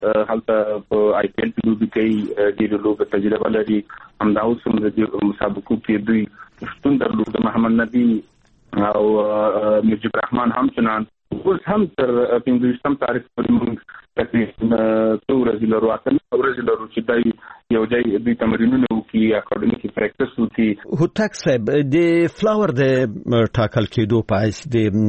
هلته په آی پی ایل کې دوی کوي ډېر لوګ تجربه لري همدا اوس هم د مسابقو کې دوی شتون درلود. محمد نبی او مجيب الرحمن همچنان اوس هم تر 15 تاریخ پورې موږ تقریبا 2 ورځې لرو چې دای یو ځای دوی تمرینونه وکړي اکاډمیک پریکټس وکړي. هوتک صاحب د فلاور د ټاکل کېدو پایس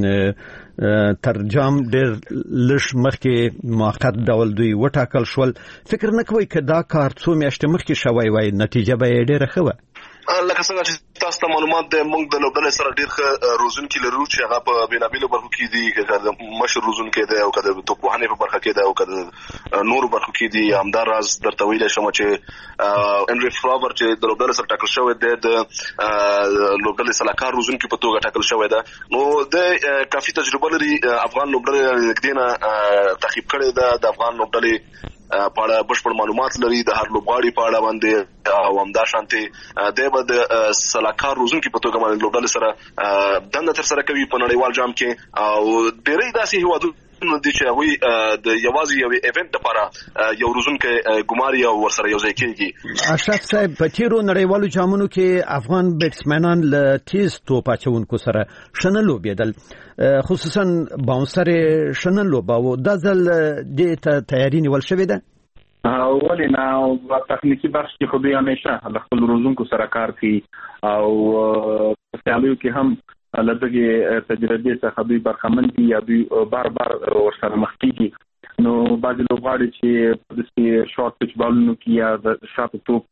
د ترجم ډېر لږ مخکې موقت ډول دوی وټاکل شول. فکر نه کوي چې دا کار څو میاشتې مخکې شوی وای نتیجه به یې ډېره ښه وه؟ لکه څنګه چې تاسو ته معلومات د موږ د لوبډلې سره ډېر ښه روزونکي لرو چې هغه په بېلابېلو برخو کې دي، که مشر روزونکی دی او که د توپوهنې په برخه کې دی او که د نورو برخو کې دي. همداراز درته ویلی شم چې انری فلاور چې د لوبډلې سره ټاکل شوی دی د لوبډلې سلاکار روزونکي په توګه ټاکل شوی ده، نو د کافي تجربه لري. افغان لوبډلې نږدې نه تعقیب کړې ده، د افغان لوبډلې په اړه بشپړ معلومات لري، د هر لوبغاړي په اړه باندې او همدا شانتي د د سلاکار روزونکي په توګه باندې لوبډلې سره دنده تر سره کوي په نړیوال جام کې. او ډېری داسې هیوادونه دي چې هغوی د یوازې یو ایونت لپاره یو روزونکی ګماري او ورسره یو ځای کېږي. اشرف صاحب په تیرو نړیوالو جامونو کې افغان بیټسمنان له تیز توپ اچونکو سره ښه نه لوبېدل، خصوصا باونسر ښه نه لوباوه. دا ځل دې ته تیاری نیول شوې ده؟ ولې نه، په تخنیکي بخش کې خو دوی همیشه له خپل روزونکو سره کار کوي او په سیالیو کې هم له دغې تجربې څخه دوی برخمن دي یا دوی بار ورسره مخ کېږي. نو بعضې لوبغاړي چې په داسې شارټ پچ بالونو کې یا د شاته توپ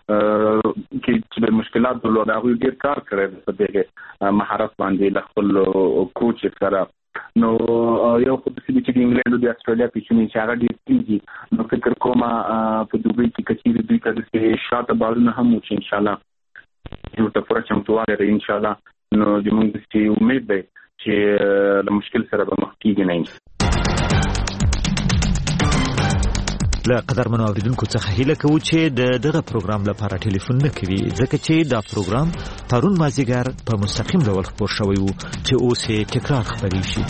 کې چې مشکلات درلود هغوی ډېر کار کړی په دغې مهارت باندې له خپل کوچ سره. نو یو خو داسې دي چې د انګلینډ او د اسټرالیا پیچونې چې هغه ډېر کېږي، نو فکر کومه په دوبۍ کې که چېرې دوی ته داسې شاته بالونه هم و چې انشاءالله یو ته پوره چمتووالی لري انشاءالله، نو زموږ داسې امید دی چې له مشکل سره به مخ کېږي نه. له قدرمنو اوریدونکو څخه هیله کوو چې دغه پروګرام لپاره ټلیفون نه کوي، ځکه چې دا پروګرام پرون مازیګر په مستقیم ډول خپور شوی و چې اوس یې تکرار خپرې شي.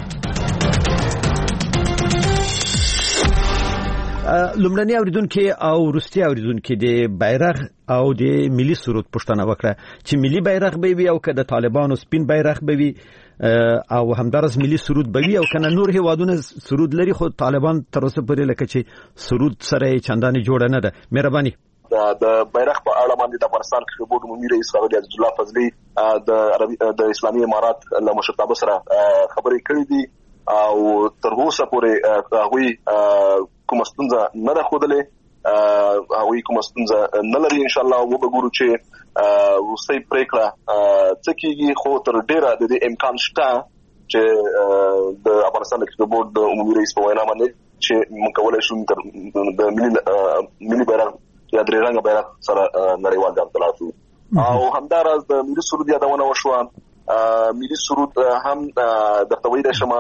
لومړني اوریدونکو او وروستي اوریدونکو د بیرغ او د ملي سرود پوښتنه وکړه چې ملي بیرغ به وي او که د طالبانو سپین بیرغ به وي او همدارس ملي سرود به وي او کنه نور هیوادونه سرود لري، خو طالبان تر اوسه پورې لکه چې سرود سره چندانې جوړه نه ده. مهرباني. د بیرغ په اړه باندې د افغانستان کرکټ بورډ عمومي رئیس ښاغلي عزیزالله فضلي د اسلامي امارات له مشرتابه سره خبرې کړې دي او تر اوسه پورې هغوی کومه ستونزه نه ده ښودلې، هغوی کومه ستونزه نه لري. انشاءالله وګورو چې وروستۍ پرېکړه څه کېږي، خو تر ډېره د دې امکان شته چې د افغانستان د کرکټ بورډ د عمومي رئیس په وینا باندې چې موږ کولی شو د ملي بیرغ یا درې رنګه بیرغ سره نړیوال جام ته لاړ شو. او همداراز د ملي سرود یادونه وشوه. ملي سرود هم درته ویلی شم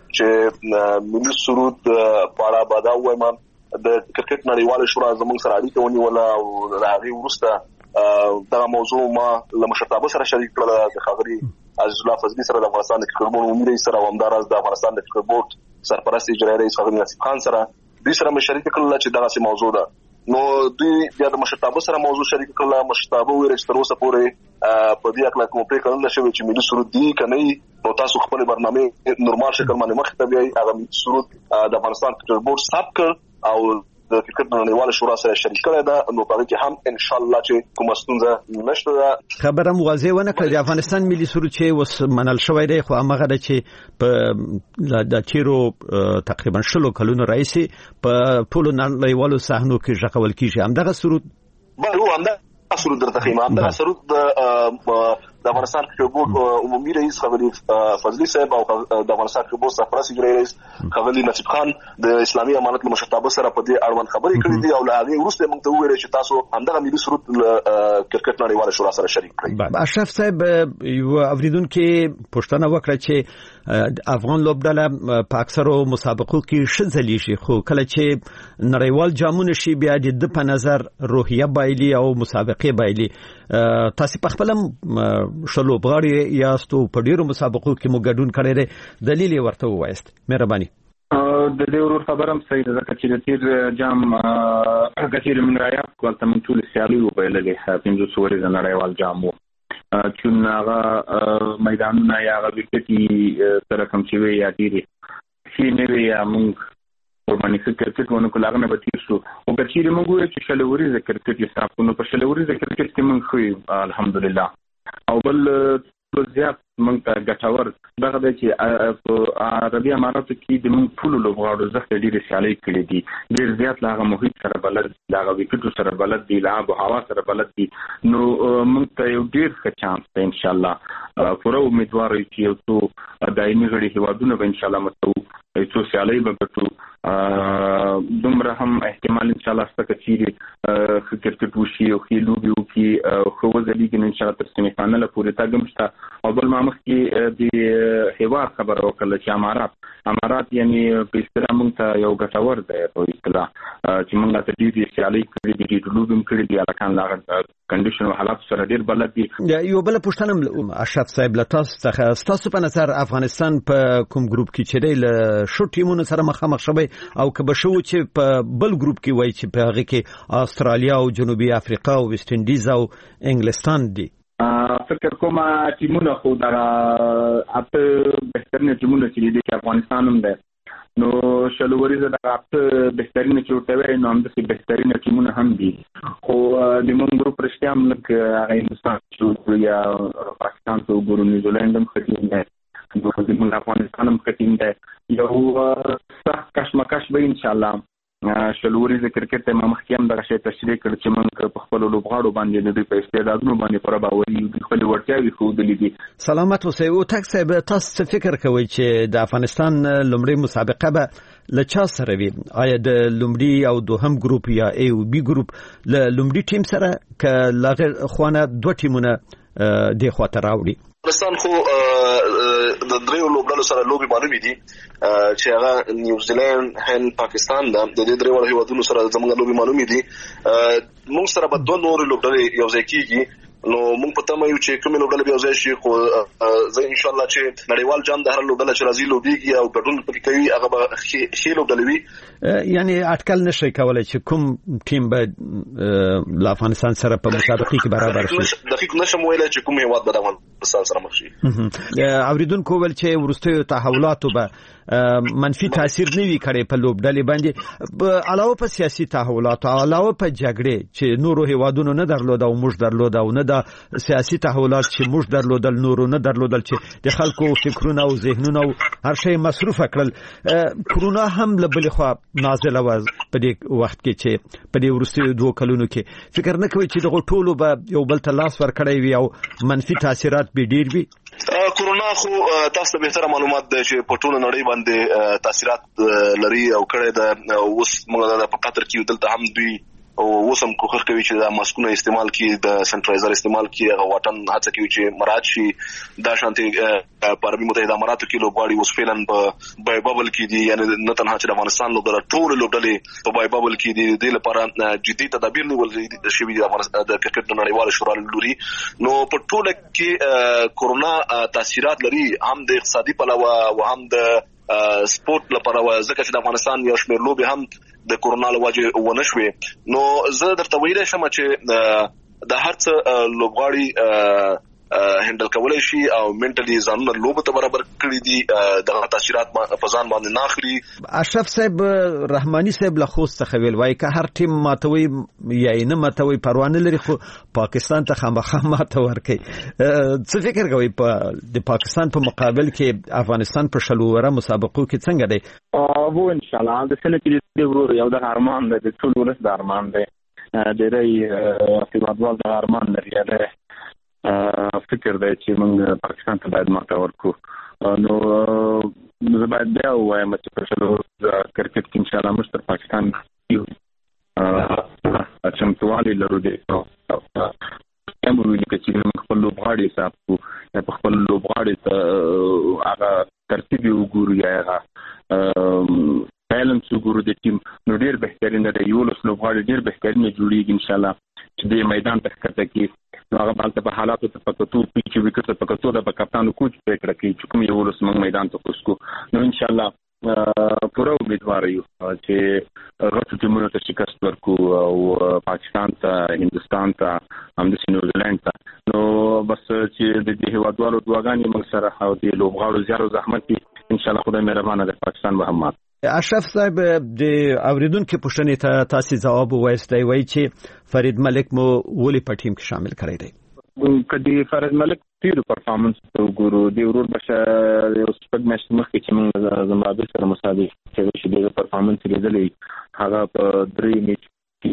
چې ملي سرود په اړه به دا ووایم د کرکټ نړیواله شورا زموږ سره اړیکه ونیوله او د هغې وروسته دغه موضوع ما له مشرتابه سره شریک کړله، د ښاغلي عزیزالله فضلي سره، د افغانستان د کرکټ بورډ عمومي رئیس سره او همداراز د افغانستان د کرکټ بورډ سرپرست اجرایي رئیس ښاغلي نصیب خان سره. دوی سره مې شریک کړله چې دغسې موضوع ده. نو دوی بیا د مشرتابه سره موضوع شریک کړله. مشرتابه ویل چې تر اوسه پورې په دې هکله کومه پرېکړه نه ده شوې چې ملي سرود دي که نه وي، نو تاسو خپلې برنامې نورمال شکل باندې مخې ته بیایي. هغه ملي سرود د افغانستان کرکټ بورډ ثبت کړ او د کرکټ نړیواله شورا سره شریک کړی ده، نو په هغې کې هم انشاءالله چې کومه ستونزه نشته ده. خبره مو واضح ونه کړه، د افغانستان ملي سرود چې اوس منل شوی دی، خو هماغه ده چې په د تېرو تقریبا 20 کلونو راهیسې په ټولو نړیوالو صحنو کې غږول کېږي. همدغه سرود همدغه سرود درته ښیم. همدغه سرود د افغانستان کرکټ بورډ عمومي رئیس ښاغلي فضلي صاحب او د افغانستان کرکټ بورډ سرپرست اجرایي رئیس ښاغلي نصیب خان د اسلامي امانت له مشرتابه سره په دې اړوند خبرې کړې دي او له هغې وروسته موږ ته وویل چې تاسو همدغه ملي سرود له کرکټ نړیواله شورا سره شریک کړئ. اشرف صاحب یو اوریدونکي پوښتنه وکړه چې افغان لوبډله په اکثرو مسابقو کې ښه ځلیږي، خو کله چې نړیوال جامونه شي بیا د ده په نظر روحیه بایلي او مسابقې بایلي. تاسو په خپل ښه لوبغاړي یاستو، په ډیرو مسابقو کې مو ګډون کړی دی، دلیل یې ورته ووایست. مهرباني. د دې ورور خبرم صحیح ده چې د تیر جام کثیر من رايات کول تم ټول سیالي وبایلګي 500 ورځې نړیوال جام وو چې هغه میدانونه یا هغه وکټي سره کوم چې وی یا ډیری شي نه وی یا موږ ورباندې کرکټ ونه کولاغه به تیر شو او کچېره موږ وایو چې شلوري کرکټ حساب کو نو په شلوري کرکټ کې موږ خو الحمدلله او بل زیات موږ ګټور دغه د چې عربي اماراتو کې د موږ ټول لوبغاړو زخه ډېر سیالي کړې دي ډېر زیات لاغه محیط سره بلد لاغه وکټو سره بلد دي لعب او هوا سره بلد دي نو موږ ته یو ډېر ښه چانس دی ان شاء الله پوره امیدوار یو چې یو څو دایمي غړي هیوادونه به ان شاء الله متو څو سیالي به ګټو دومره هم احتمال ان شاء الله ستاسو چې کرکټ وشي او خېلوبي او کې خو ځلېږي ان شاء الله تر سیمه فائنل پورې تاګم شته او بل مامخ کې د هیواد خبر وکړه چې امارات یعنی په اصطلاح موږ ته یو ګټور دی په اصطلاح چې موږ ته دې سیالي کړې دي د لوبم کړې دي الکان لاغه کنډیشن او حالات سره ډېر بلد دي یو بل پښتنه اشرف صاحب تاسو په نظر افغانستان په کوم ګروپ کې چې دی له شو ټیمونو سره مخامخ شوی او که به شو چې په بل ګروپ کې وای چې په هغه کې استرالیا او جنوبي افریقا او ویسټ انډیز او انګلستان دي فکر کوم ټیمونه خو دا اته بهترین ټیمونه چې دي افغانستان هم ده نو شلوري زه دا اته بهترین چې ورته نو هم د بهترین ټیمونه هم دي خو د موږ ګروپ رښتیا هم لکه هندوستان چې یا پاکستان او نیوزیلند هم ختم دي د افغانستان هم ختم دي یو سخت کشمکش به ان شاء الله شلوري کرکټ ته مخکې هم دغه شی تشریح کړ چې موږ په خپل لوبغاړو باندې د دوی په استعدادونو باندې پر باوري د خپل وړتیاوې ښودلې دي سلامت اوسئ او تاسو تاسو فکر کوئ چې د افغانستان لومړی مسابقه به لچا سره وي آیا د لومړی او دوهم ګروپ یا ای او بی ګروپ له لومړی ټیم سره ک لاغه خوانه دوه ټیمونه د خاطر راوړي افغانستان خو د دریو لوبډلو سره لوبي معلومي دي چې هغه نیوزیلند هند پاکستان د دې دریو هیوادونو سره زموږ لوبي معلومي دي موږ سره په دوه نور لوبډلې یو ځای کیږي نو موږ په تمه یو چې کومه لوبډله به یو ځای شي خو زه ان شاء الله چې نړیوال جام د هر لوبډله چې راځي لوبيږي او ګډون پکې کوي هغه به ښه لوبډله وي یعنی اټکل نشي کولای چې کوم ټیم به ل افغانستان سره په مسابقه کې برابر شي دقیق نشم ویلای چې کوم هیواد به د افغانستان سره مخ شي اوریدونکو ول چې ورستیو تحولاتو به منفي تاثیر نه وی کړي په لوبډلې باندې علاوه په سیاسي تحولاتو علاوه په جګړې چې نورو هیوادونو نه درلود او موږ درلود او نه د سیاسي تحولات چې موږ درلودل نورو نه درلودل چې د خلکو فکرونه او ذهنونه او هر شی مصروف کړل کرونا هم له بل خوا نازله و په دې وخت کې چې په دې ورستیو 2 کلونو کې فکر نه کوي چې دغه ټولو به یو بل ته لاس ور کړی وي او منفي تاثیرات به ډیر وي کورونا خو تاسو به تر معلومات ده چې په ټول نړۍ باندې تاثیرات لري او کړه د اوس موږ په قطر کې دلته هم دوی او وسم کوخر کوي چې د ماسکونو استعمال کی د سنټرایزر استعمال کی هغه واټن هڅه کوي چې مراعات شي دا شانتي په عربي متحده اماراتو کې لوبغاړي اوس فعلا په بای بابل کې دي یعنی نه تنها چې افغانستان لوبډله ټول لوبډلې په بای بابل کې دي د لپاره جدي تدابیر نیول شوي دي د کرکټ نړیوال شورا لوري نو په ټول کې کورونا تاثیرات لري هم د اقتصادي پلوه او هم د سپورت لپاره ځکه چې د افغانستان یو شمېر لوبې هم د کورونا له وجې ونه شوې نو زه درته ویلی شم چې د هر څه لوبغاړي هندل کولای شي او منټلی ځانونه لوب ته برابر کړی دي دغه تاثیرات په ځان باندې ناخلي اشرف صاحب رحماني صاحب له خوست څخه ویل وای که هر ټیم ماتوي یا نه ماتوي پروا نه لري خو پاکستان ته خامخا ماته ورکي څه فکر کوي په د پاکستان په مقابل کې افغانستان په شلوره مسابقو کې څنګه دی او ان شاء الله د سنه کې یو د ارمان د ټول ولس د ارمان دی د ری استعداد د ارمان لري فکر دی چې موږ پاکستان ته باید ماته ورکو نو زه باید بیا وایم چې په شلوره کرکټ کې ان شاء الله موږ تر پاکستان یو چمتووالی لرو دی هم ویل چې موږ خپل لوبغاړي حساب کو په خپل لوبغاړي ته هغه ترتیب وګورو یا هغه بیلنس وګورو د ټیم نو ډیر بهترین دی یو لس لوبغاړي ډیر بهترین جوړیږي ان شاء الله چې د میدان ته ښکته کې هغه بالته په حالاتو ته پکتو چې وکړه پکتو د کپتان کوچ پکړه کې چې کوم یو لس موږ میدان ته کوسکو نو ان شاء الله پوره امیدوار یو چې غوښتل ټیمونو ته شکست ورکو او پاکستان ته هندستان ته همداسې نیوزیلند ته نو بس چې د دې هیوادوالو دعاګانې موږ سره او د لوبغاړو زیار او زحمت دي ان شاء الله خدای مهربانه د پاکستان به هم مات. اشرف صاحب د اوریدونکو پوښتنې ته تاسو ځواب وایستای وای چې فرید ملک مو ولې په ټیم کې شامل کړی دی؟ کدی فرید ملک تیر پرفارمنس ته وګورو دی ورور بشه یو سپک میچ مخکې چې موږ زمبابوې سره مساوي چې د پرفارمنس لیدلې هغه په 3 میچ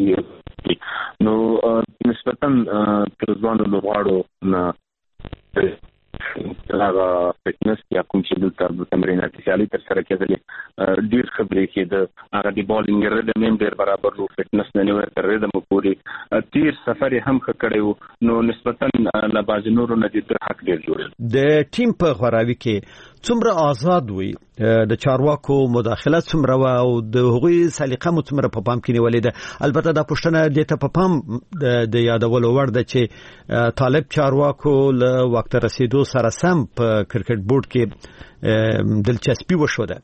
کې نو نسبتاً ترځوان لوبغاړو نه هغه فټنس یا کوم چې د تمرینات سیالي تر سره کېدلې ډیر خبرې کېده هغه د بالینګ ردم هم ډیر برابر وو فټنس نه نیو تر ردم پورې تیر سفر هم کړو نو نسبتاً لا باز نور نه د حق ډیر جوړل د ټیم په غوراوي کې څومره آزاد وي د چارواکو مداخله څومره او د هغوی سلیقه څومره په پام کې نیولې ده البته دا پوښتنه د ته په پام د یادولو وړ ده چې طالب چارواکو له وخت رسیدو سره سم په کرکټ بورډ کې دلچسپي وشوده.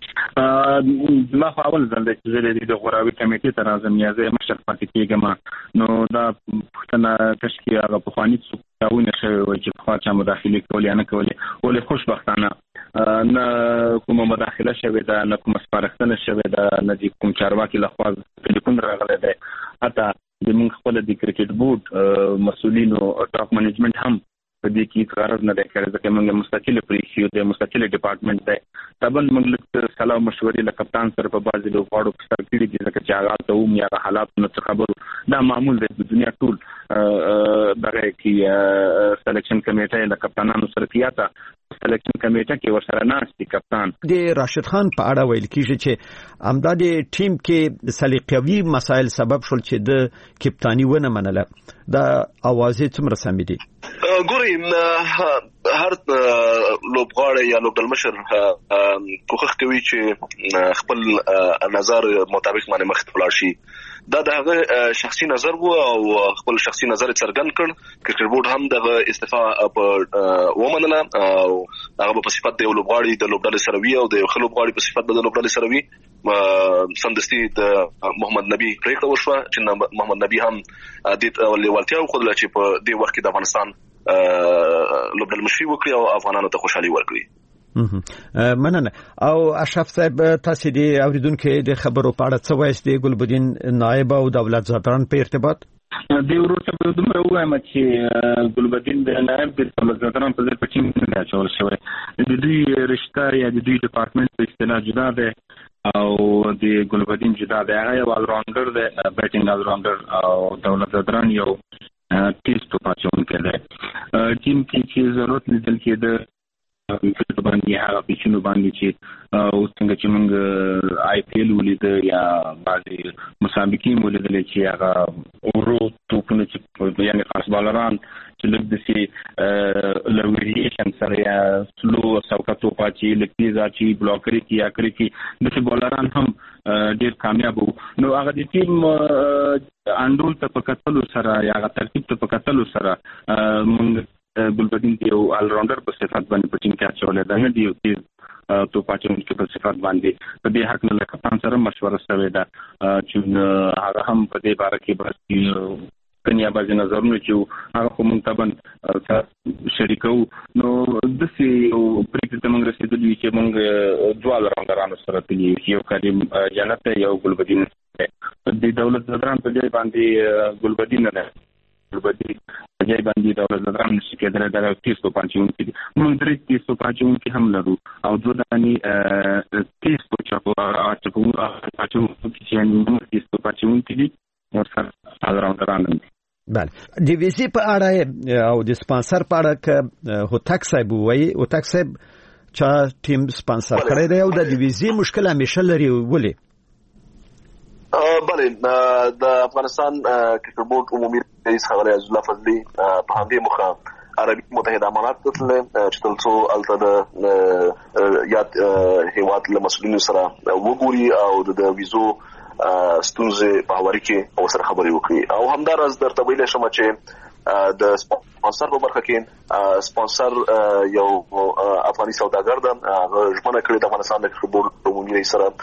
ما اول ځل چې د غوراوي کمیټې ته راځم یا زه مشر پاتې کېږم نو دا پوښتنه تشکیل هغه په خواني څوونه شوی و چې په خاطر مداخله کولې نه کولې ولې خوشبختانه نه کومه مداخله شوه دا نه کومه سپارښتنه شوه دا نه د کوم چارواکي لخوا ټلیفون راغلی دی حتی د موږ خپل د کرکټ بورډ مسؤلینو ټاپ منیجمنت هم په دې کې قرار نه دی کړی ځکه موږ مستقله پریکسیو د مستقله ډپارټمنټ دی تبن موږ سلام مشورې له کپتان سره په بازي لوبغاړو په سر کې دي ځکه چې هغه ته هم یا حالات نه خبرو دا معمول دی د دنیا ټول دغه کې سلیکشن کمیټه له کپتانانو سره کیاته سلیکشن کمیټه کې ورسره ناشتي کپتان د راشد خان په اړه ویل کیږي چې امداد ټیم کې سلیقوي مسایل سبب شول چې د کپتانی ونه منله دا اوازې څومره سمې دي؟ ګوري هر لوبغاړی یا لوبډل مشر کوښښ کوي چې خپل نظر مطابق باندې مخ ته لاړ شي دا دغه شخصي نظر وو او خپل شخصي نظر څرګند کړ کرکټ بورډ هم دغه استعفا په ومنله او هغه په صفت د لوبغاړي د لوبډل سره وی او د لوبغاړي په صفت د لوبډل سره وی سمدستي د محمد نبی پریکړه وشوه چې محمد نبی هم د ولولتیا خو د چې په دې وخت کې د افغانستان لوبډل مشري وکړي او افغانانو ته خوشحالي ورکړي. مننه. او اشرف صاحب تاسو د اوریدونکو د خبرو په اړه څه وایي د ګلبدین نائب او دولت زادران په ارتباط؟ د ورته په دومره وایم چې ګلبدین د نائب د دولت زادران په ځای په ټیم کې راچول شوی د دوی رشتہ یا د دوی ډپارټمنټ په اصطلاح جدا ده او د ګلبدین جدا ده هغه یو الراوندر ده بیټینګ الراوندر او دولت زادران یو ټیسټ په پاتون کې ده ټیم کې چې ضرورت لیدل کېده په باندې هغه پیچونو باندې چې او څنګه چې موږ آی پی ایل ولید یا بعضي مسابقې ولیدل چې هغه اورو توپونه چې یعنی خاص بالران چې لږ د سي لوریشن سره یا سلو سوکاتو پاتې لکتیزا چې بلاکري کی یا کړی کی د بالران هم ډیر کامیاب وو نو هغه د ټیم انډول ته په کتلو سره یا هغه ترتیب ته په کتلو سره موږ ګلبدین یو الراوندر په صفات باندې په ټیم کې اچولې ده نه دی یو تو پاتون کې په صفات باندې په دې حق نه کپتان سره مشوره شوې ده چې هغه هم په دې باره کې بس کنیا باندې نظرونه چې هغه کوم تبن شریکو نو د سی او پریکټ موږ رسیدلی چې موږ دوه راوندرانو سره تللی یو کریم جنت یو ګلبدین د دولت زادران په ځای باندې ګلبدین نه ګلبدین په ځای باندې دولت زادران نشي کېدل دا تیسو پانچون کې موږ درې تیسو پانچون کې هم لرو او دوه دانی تیسو چاپو پانچون کې موږ تیسو پانچون کې ورسره راوندران بله د ویزې په اړه او د سپانسر په اړه که هوتک صاحب وایي هوتک صاحب چا ټیم سپانسر کړی دی او د ویزې مشکل همیشه لري ولې؟ بله د افغانستان کرکټ بورډ عمومي رئیس ښاغلی عزیزالله فضلي په همدې موخه عربي متحده امارات ته تللی چې تر څو هلته د یاد هیواد له مسؤلینو سره وګوري او د ویزو ستونزې په هواري کې او سره خبرې وکړي او همداراز درته ویلی شم چې د سپانسر په برخه کې سپانسر یو افغاني سوداګر ده ژمنه کړې د افغانستان د کرکټ بورډ عمومي رئیس سره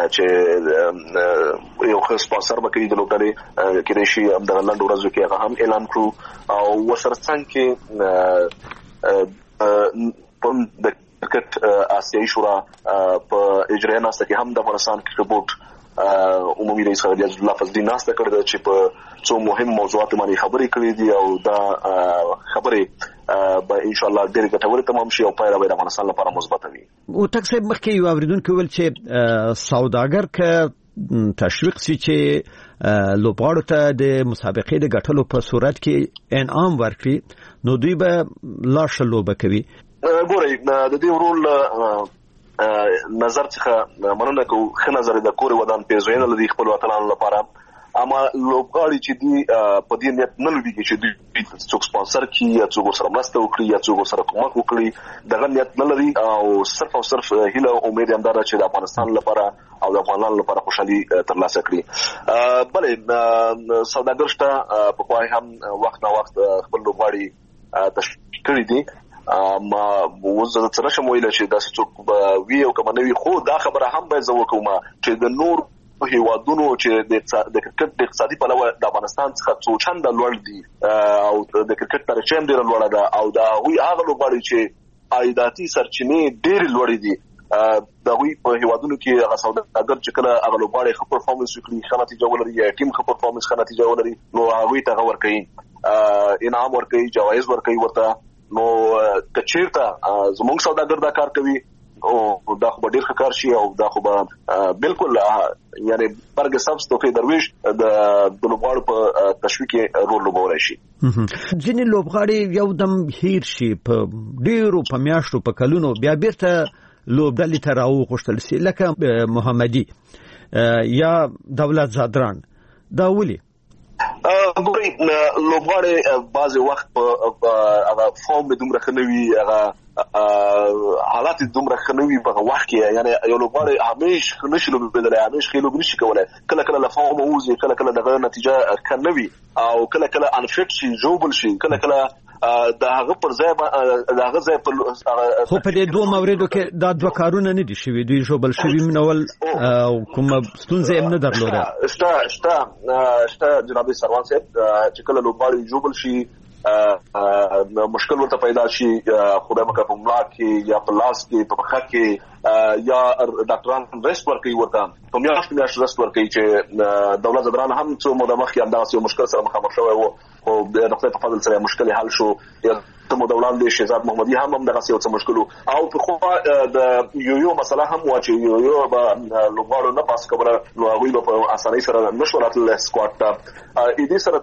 چې یو ښه سپانسر به کوي د لوبډلې کېدای شي د لنډو ورځو کې هغه هم اعلان کړو او ورسره څنګه کې د کرکټ آسیایي شورا په اجرایه ناسته کې هم د افغانستان کرکټ بورډ عمومي رئیس عزیز الله فضلي ناسته کړې چې په څو مهم موضوعات باندې خبرې کړې دي او دا خبرې به ان شاء الله ډېر ګټورې تمام شي او پایله به د افغانستان لپاره مثبت وي. او تاسو مخکې یو اوریدونکو ول چې سوداګر ک تشویق سي چې لوبغاړو ته د مسابقې د ګټلو په صورت کې انعام ورکړي نو دوی به لا شلوبه کوي. ګورئ د دې ورول نظر څخه مننه کوم خو نظر د کور ودان پیژنه لدی خپل وطنانو لپاره اما لوبغاړي چې دی په دې نیت نه لوي چې دوی څوک سپانسر کی یا څوک سره مرسته وکړي یا څوک سره کومک وکړي دغه نیت نه لري او صرف هیله امید هم دار چې د افغانستان لپاره او د افغانانو لپاره خوشحالي ترلاسه کړي. بلې سوداګر شته په کوای هم وخت نه وخت خپل لوبغاړي تشکیل کړی دي ما وزه تر شم ویل چې دا څوک وی او کوم نوی خو دا خبره هم به زه وکوم چې د نور هیوادونو چې د کرکټ د اقتصادي پلوه د افغانستان څخه څو چنده لوړ دي او د کرکټ ترجمه ډیره لوړه ده او دا وی هغه لوبغاړي چې عایداتي سرچینې ډېر لوړې دي دا وی په هیوادونو کې هغه سوداګر چې کله هغه لوبغاړي خپل پرفورمنس وکړي ښه نتیجه ولري یا ټیم خپل پرفورمنس ښه نتیجه ولري نو هغه ته ورکوي انعام ورکوي جوایز ورکوي ورته نو کچیرته زموږ سوداګر دا کار کوي او دا خو ډیر ښه کار شي او دا خو بالکل یعنی برګ سبز توفی درویش د لوبغاړو په تشویق رول لوبولای شي. ځینې لوبغاړي یو دم هیر شي په ډیرو په میاشتو په کلونو بیا بیرته لوبډلې ته راوغوښتل سي لکه محمدي یا دولت زادران دا ولي ګورئ لوبغاړي بعض وخت په هغه فورم دومره خنوي هغه حالات دومره خنوي په وخت کې یعنی یو لوبغاړي همیشه نشي لوبېدلی همیشه خېلو نشي کولای کله کله لفهم ووزي کله کله دغه نتیجه خنوي او کله کله انفټ شي جوبل شي کله کله دا هغه پر ځای دا هغه ځای په خو په دې دوه موردو کې دا دوه کارونه نه دي شوي دوی جوبل شوي منول او کوم ستونزې هم نه درلوده شته جناب سروان صاحب چې کله لوبغاړي جوبل شي مشکل ورته پیدا شي خدای مکه په ملا کې یا په لاس کې په مخ کې یا ډاکټران ریسټ ورکوي ورته په میاشت ریسټ ورکوي چې دولت زدران هم څو موده مخکې همداسې یو مشکل سره مخامخ شوی وو خو د خدای په فضل سره مشکل حل شو تمو دولان دی شهزاد محمدي هم دغه یو څه مشکل او په خو د یو مسله هم واچي یو به لوبغاړو نه پاس کوله نو هغه په اسانۍ سره نشورات له سکواډ ته دې سره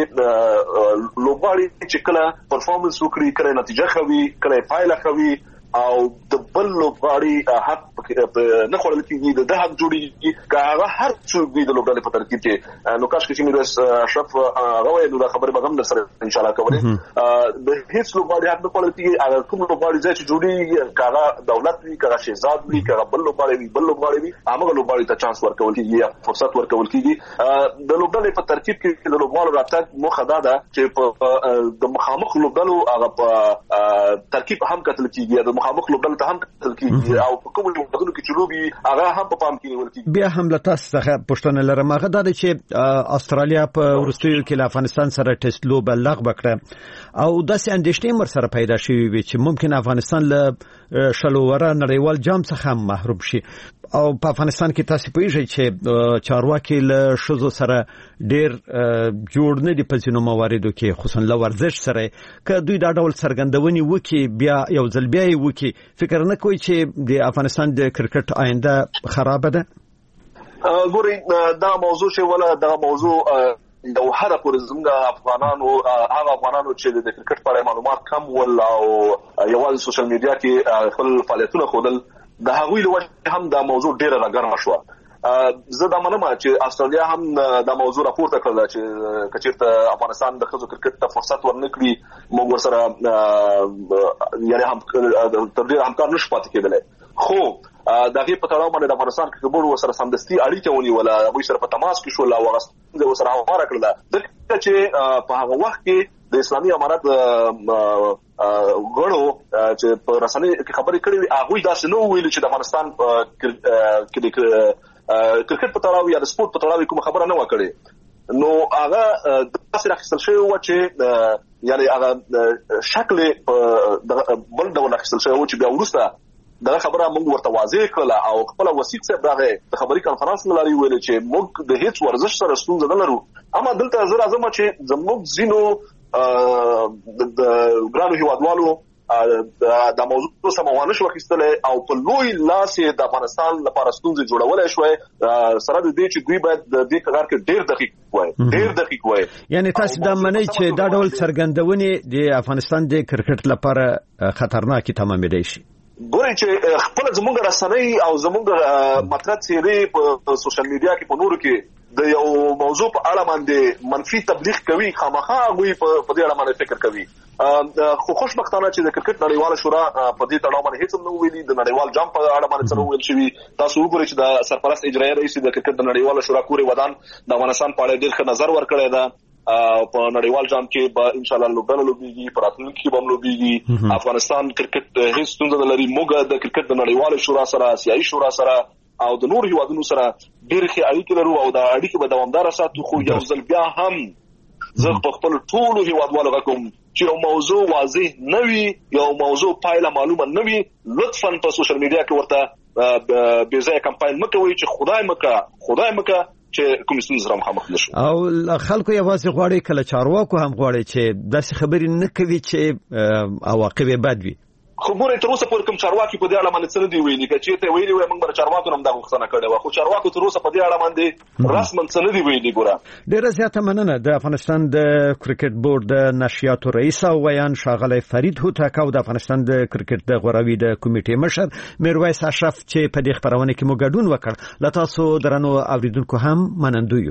څنګه لوبغاړي چې کله پرفورمنس وکړي کله نتیجه خوي کله پایله خوي او د بل لوبغاړي حق نه خورل کیږي د حق جوړیږي کاغه هر څوک دی د لوبغاړي په ترکیب کې نو کاش چې موږ اشرف غوي د خبرې به هم سره ان شاء الله کوي د هیڅ لوبغاړي حق نه خورل کیږي هغه کوم لوبغاړي چې جوړیږي کاغه دولت وی کاغه شهزاد وی کاغه بل لوبغاړي وی هغه لوبغاړي ته چانس ورکول کیږي یا فرصت ورکول کیږي د لوبغاړي په ترکیب کې د لوبغاړو راتګ مخه ده چې په د مخامخ لوبغاړو هغه په ترکیب هم کتل کیږي مخامخ لوبډل ته هم کتل کیږي او په کوم لوبډلو کې چلوبي هغه هم په پام کې نیول کیږي. بیا هم له تاسو څخه پوښتنه لرم هغه دا چې استرالیا په وروستیو کې له افغانستان سره ټیسټ لوب لغوه کړه او داسې اندېښنې مر سره پیدا شوې وي چې ممکن افغانستان له شلووره نړیوال جام څخه محروم شي او په افغانستان کې تاسو پوهیږئ چې چارواکي له شذو سره ډېر جوړ نه دي په ځینو مواردو کې خصوصا له ورزش سره که دوی دا ډول څرګندونې وکړي بیا یو ځل بیا یې وکړي فکر نه کوي چې د افغانستان د کرکټ آینده خراب ده. ګورئ دا موضوع چې ولا دا موضوع یو هر پورې زموږ افغانانو هغه افغانانو چې د کرکټ په اړه معلومات کم ول او یوازې سوشل میډیا کې خپل فعالیتونه خودل د هغوی له وجې هم دا موضوع ډیره راګرمه شوه. زه دا منم چې استرالیا هم دا موضوع راپورته کړل چې کچېرته افغانستان د ښځو کرکټ ته فرصت ورنکړي موږ ورسره یعنی هم تر ډیره همکار نشو پاتې کېدلی خو دغه په تړاو باندې د افغانستان کرکټ بورډ سره سمدستي اړیکه ونیوله هغوی سره په تماس کې شو او هغه سره هواره کړل ځکه چې په هغه وخت کې د اسلامي امارات غړو چې په رسنۍ کې خبرې کړې وي هغه دا څنګه ویل چې د افغانستان کې کرکټ په تړاو یا د سپورت په تړاو کوم خبره نه وکړي نو هغه داسې راخصل شوی و چې یعنی هغه شکل بل ډول راخصل شوی و چې بیا ورسته دا خبره موږ ورته واضح کړه او خپل وسیق صاحب دغه خبري کانفرنس لري ویل چې موږ د هیڅ ورزش سره ستونزه نه لرو اما دلته زه راځم چې زموږ زینو د ګرانو هیوادوالو دا موضوع سمونه شو خستله او په لوی لاس د افغانستان لپاره ستونزې جوړولای شوې سره د دې چې دوی باید د دې کار کې ډېر دقیق وای یعنی تاسو دا منئ چې دا ډول څرګندونې د افغانستان د کرکټ لپاره خطرناکي تمامېدای شي ګورئ چې خپل زموږ رسنۍ او زموږ مطرح څیرې په سوشل میډیا کې په نورو کې د یو موضوع په اړه باندې منفي تبلیغ کوي خامخا غوي په دې اړه باندې فکر کوي خو خوشبختانه چې د کرکټ نړیواله شورا په دې تړاو باندې هیڅ نه ویلي د نړیوال جام په اړه باندې څه ویل شوی تاسو وګورئ چې د سرپرست اجرایي رئیس د کرکټ د نړیواله شورا کوري ودان د افغانستان په اړه ډېر ښه نظر ورکړی دا په نړیوال جام کې به ان شاء الله لوبيږي پراتلونکي کې به لوبيږي افغانستان کرکټ هیڅ ستونزه نه لري موږ د کرکټ د نړیواله شورا سره سیاسي شورا سره او د نور هیوادونو سره ډېر ښه اړیکې لرو او دا اړیکې به دوامدار ساتو خو یو ځل بیا هم زه په خپل ټولو هیوادوالو غوښم چې یو موضوع واضح نه وي یو موضوع پایله معلومه نه وي لطفاً په سوشل میډیا کې ورته بې ځایه کمپاین مه کوئ چې خدای مکه چې کوم ستونزې سره مخامخ نشو او خلکو یوازې غواړي کله چارواکو هم غواړي چې داسې خبرې نه کوي چې عواقب بد وي خو ګورئ تر اوسه پورې کوم چارواکي په دې اړه باندې څه نه دی ویلي که چېرته ویلي وای موږ به چارواکو هم دا غوښتنه کړې وه خو چارواکو تر اوسه په دې اړه باندې رسما څه نه دی ویلي ګوره ډېره زیاته مننه د افغانستان د کرکټ بورډ د نشریاتو رئیس او ویان ښاغلی فرید هوتک او د افغانستان د کرکټ د غوراوي د کمیټې مشر میرویس اشرف چې په دې خبرونه کې مو ګډون وکړ له تاسو درنو اوریدونکو هم منندوی